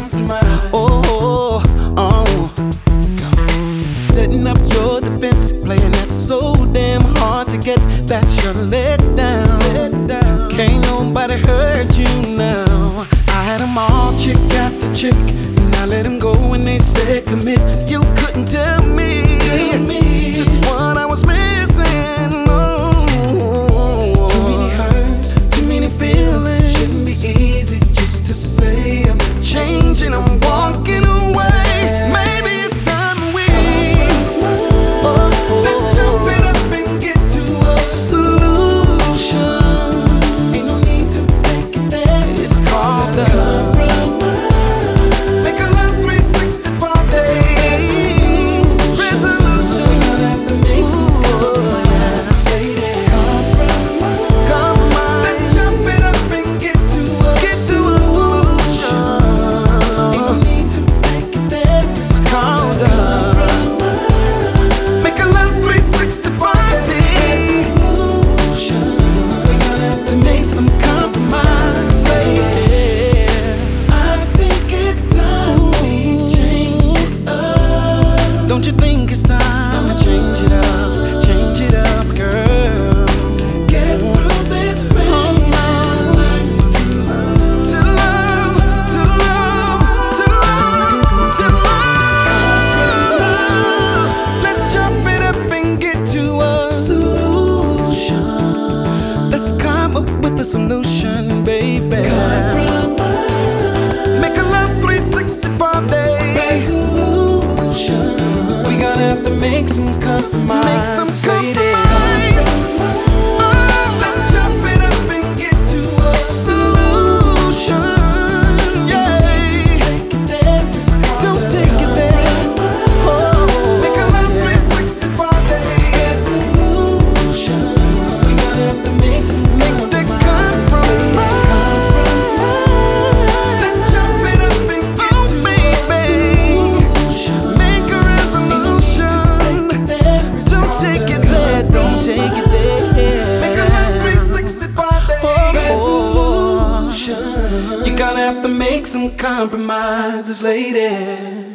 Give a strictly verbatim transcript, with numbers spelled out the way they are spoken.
compromise. Oh, oh, oh. Setting up your defense, playing that so damn hard to get. That's your let down. Let down. Can't nobody hurt you now. I had them all, chick after chick, and I let them go when they said commit. You couldn't tell me, tell me just what I was missing. Oh, too many hurts, too many feelings. Shouldn't be easy just to say I'm changing, I'm walking away. Maybe it's time we oh, let's jump it up and get to a solution. Ain't no need to take it there. It's called love. Make a love three sixty-five days resolution. We gonna have to make some compromise. Compromise. Let's jump it up and get to a get to a solution. Ain't no need to take it there. It's called love. Make a love three sixty-five days resolution. We gonna have to make some compromise. I think it's time we change it up. Don't you think it's time? I'ma change it up, change it up, girl. Get through this pain. To love, to love, to love, to love. Let's jump it up and get to a solution. Let's come up with a solution, baby. Make a love three sixty-five days resolution. We gonna have to make some compromise. Make some compromise. Oh, let's jump it up and get to a solution. Yeah. Don't take it there. Oh, make a love three sixty-five days resolution. We gonna have to make some make the compromise. Let's jump it up and get to a solution. Make a resolution. Don't take it there. Don't take it there. Make a love three sixty-five days resolution. You're gonna have to make some compromises, lady.